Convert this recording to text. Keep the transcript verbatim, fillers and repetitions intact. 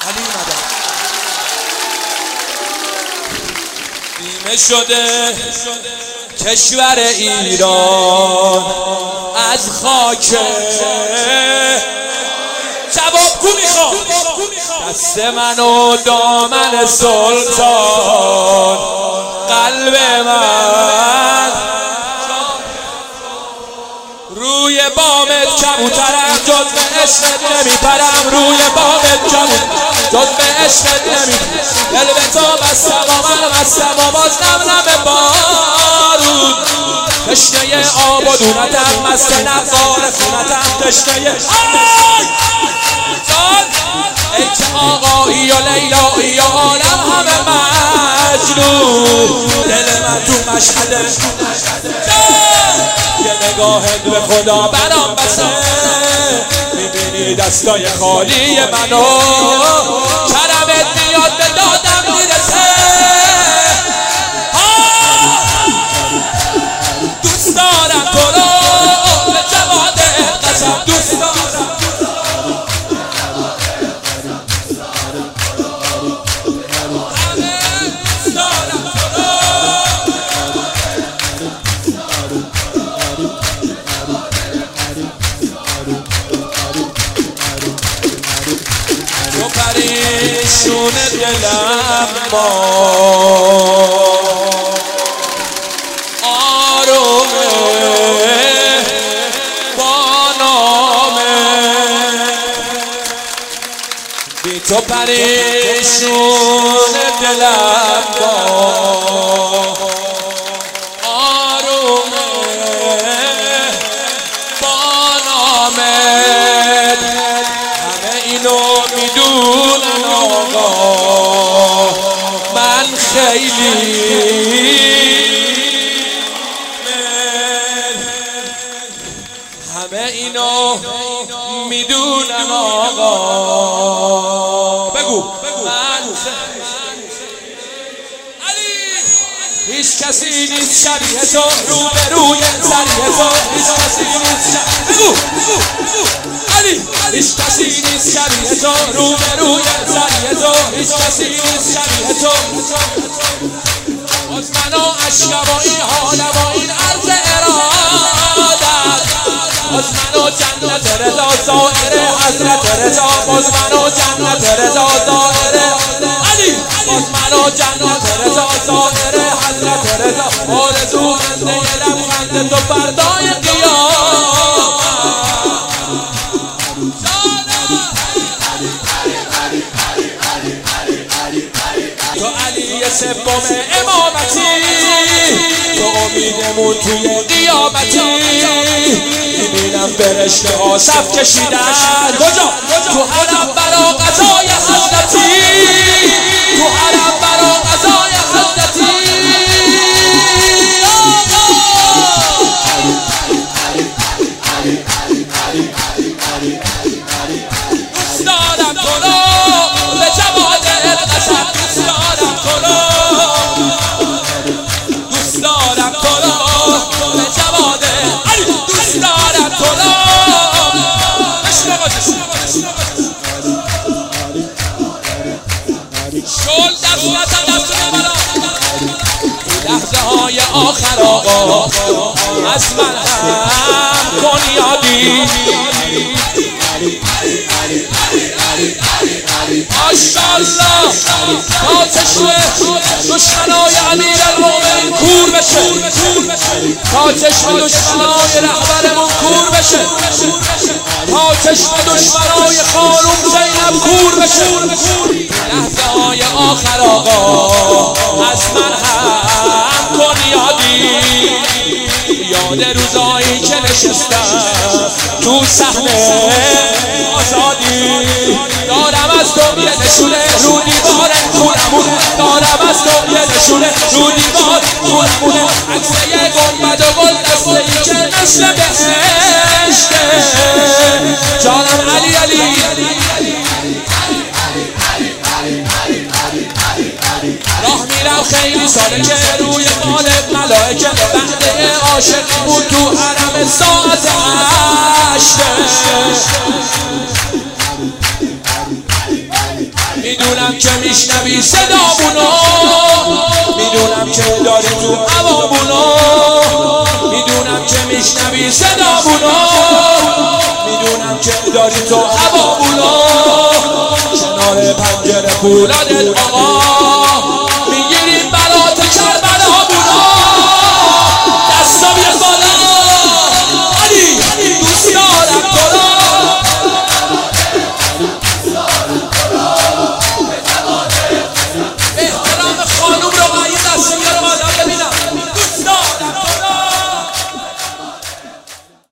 علی اومده. نیمه شده کشور ایران از خاک جواب کو میخوام دست من و دامن سلطان قلب من روی بامت کبوترم جز به عشقت نمیپرم روی بامت کبوترم جز به عشقت نمیپرم دل به تو بستم و من بستم و باز نم بارود تشنه آب و دونتم مست نفار خونتم تشنه جان ای که آقایی و لیلایی و عالم همه مجنون دل من تو مشهده یه نگاهت به خدا برام بسه میبینی دستای خالی منو کرمت میاد به دادم میرسه دوست دارم تو رو به جوادت قسم دوست دارم پریشون دلم با آرومه با نامه بی تو پریشون دلم با آرومه با نامه همه اینو میدونن آقا من خیلی همه اینو میدونن آقا بگو من هیچ کسی نیست شبیه تو رو به روی سریع تو هیچ کسی نیست بگو علی هیچ کسی نیست شبیه تو رو به روی سریع تو هیچ کسی نیست شبیه تو باز من و عشق با این حال با این عرض ارادت باز من و جنت رضا زائر حضرت رضا باز من و جنت رضا زائر علی باز من و جنت رضا زائر حضرت رضا آرزومنده لبخند تو فردای قیامت تو علی سوم امامتی تو امیدمون توی قیامتی میبینم فرشته ها صف کشیدن کجا؟ تو حرم برا قضای حضرتی تو حرم برا قضای حضرتی دوست دارم تو رو به جوادت قسم دوست دارم تو رو دوست دارم تو رو به جوادت علی دوست دارم تو رو شل دست نزن دست نمالا لحظه های آخر آقا از من هم کن یادی ماشاءالله تا چشم دشمنای امیرالمومنین کور بشه تا چشم دشمنای رهبرمون کور بشه تا چشم دشمنای خانوم زینب کور بشه لحظه های آخر آقا از من هم کن یادی یاد روزایی که نشستم تو صحنه آزادی دارم از تو یه نشونه رو دیوار خونمونه دارم از تو یه نشونه رو دیوار خونمونه عکس یه گنبد و گل دسته ای که مثل بهشته جانم علی علی راه میرم خیلی ساله که روی مالک ملائکه بعد عاشقی بود تو حرم ساعت هشته میدونم که میشنوی صدامونو، میدونم که داری تو هوامونو، میدونم که میشنوی صدامونو، میدونم که داری تو هوامونو. کنار پنجره فولادت آقا